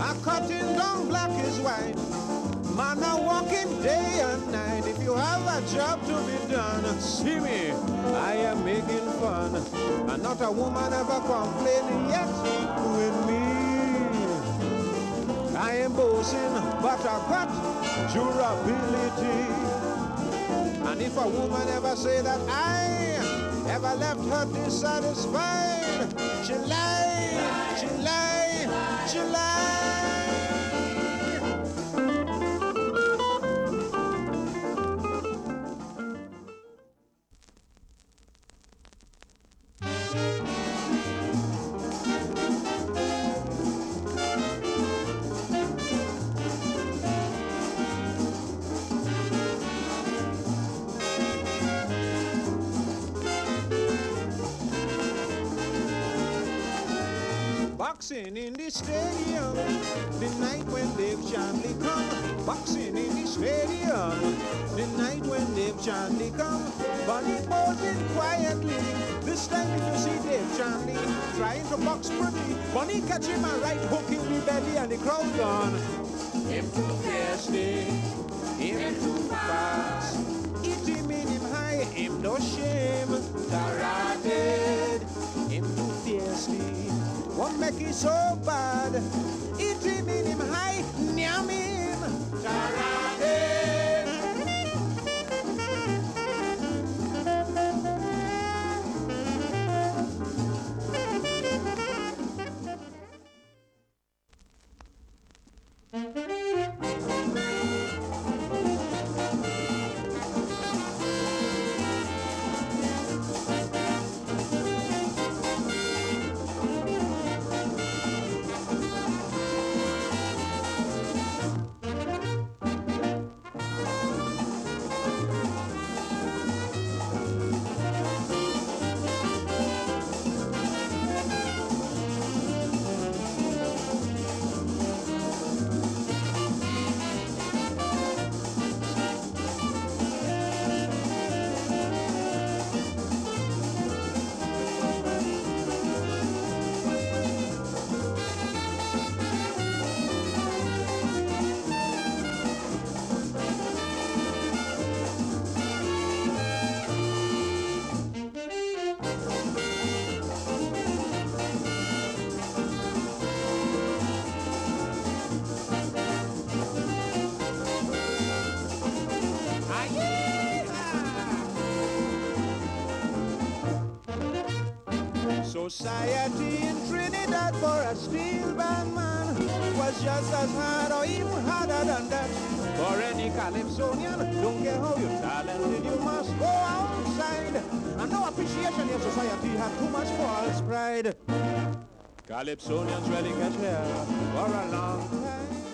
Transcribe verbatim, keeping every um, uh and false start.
A cutting down black is white. Man are walking day and night. If you have a job to be done, see me, I am making fun. And not a woman ever complaining yet with me. I am boasting, but I got durability. And if a woman ever say that I ever left her dissatisfied, she lie, she lie, she lie. Boxing in the stadium, the night when Dave Chandley come. Boxing in the stadium, the night when Dave Chandley come. Bunny posing quietly. This time if you see Dave Chandley trying to box pretty, Bunny catch him and right hook in the belly and the crowd gone. Him too thirsty, him too fast. It him in him high, him no shame. Taraded, him too thirsty. What make it so bad? Eat him in him high, nyam him, Society in Trinidad for a steel band man was just as hard or even harder than that. For any Calypsonian, don't care how you're talented, you must go outside. And no appreciation in society had too much false pride. Calypsonians really catch hell for a long time.